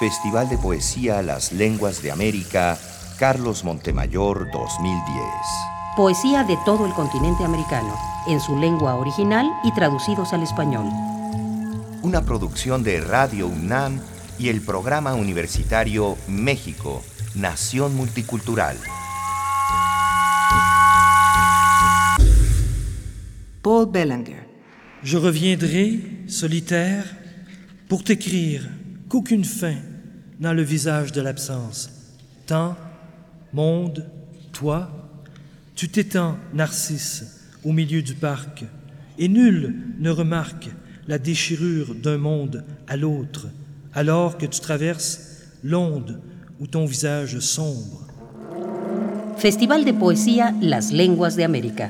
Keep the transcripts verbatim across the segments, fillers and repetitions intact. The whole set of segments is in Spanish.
Festival de Poesía Las Lenguas de América, Carlos Montemayor dos mil diez. Poesía de todo el continente americano, en su lengua original y traducidos al español. Una producción de Radio UNAM y el Programa Universitario México, Nación Multicultural. Paul Belanger. Je reviendrai, solitaire, pour t'écrire qu'aucune fin n'a le visage de l'absence. Temps, monde, toi, tu t'étends, Narcisse, au milieu du parc, et nul ne remarque la déchirure d'un monde à l'autre, alors que tu traverses l'onde où ton visage sombre. Festival de Poesía Las Lenguas de América.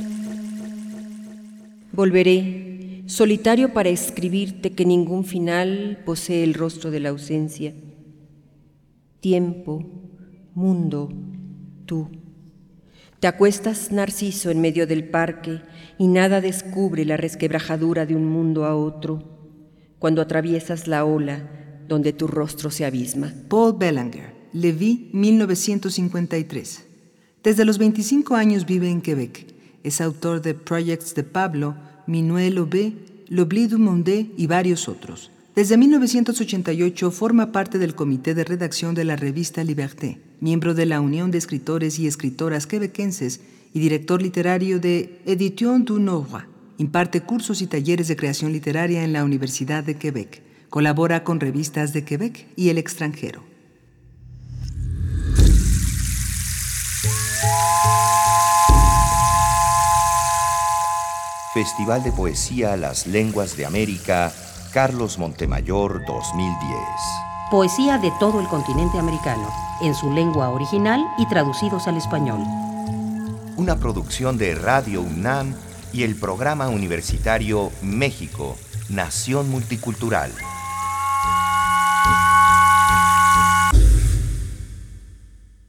Volveré, solitario para escribirte que ningún final posee el rostro de la ausencia. Tiempo, mundo, tú. Te acuestas, Narciso, en medio del parque y nada descubre la resquebrajadura de un mundo a otro cuando atraviesas la ola donde tu rostro se abisma. Paul Belanger, Lévis, mil novecientos cincuenta y tres. Desde los veinticinco años vive en Quebec. Es autor de Projects de Pablo, Minuel Aubé, L'Oubli du Monde y varios otros. Desde mil novecientos ochenta y ocho forma parte del comité de redacción de la revista Liberté, miembro de la Unión de Escritores y Escritoras Quebequenses y director literario de Éditions du Nord. Imparte cursos y talleres de creación literaria en la Universidad de Quebec. Colabora con revistas de Quebec y el extranjero. Festival de Poesía Las Lenguas de América, Carlos Montemayor dos mil diez. Poesía de todo el continente americano, en su lengua original y traducidos al español. Una producción de Radio UNAM y el Programa Universitario México, Nación Multicultural.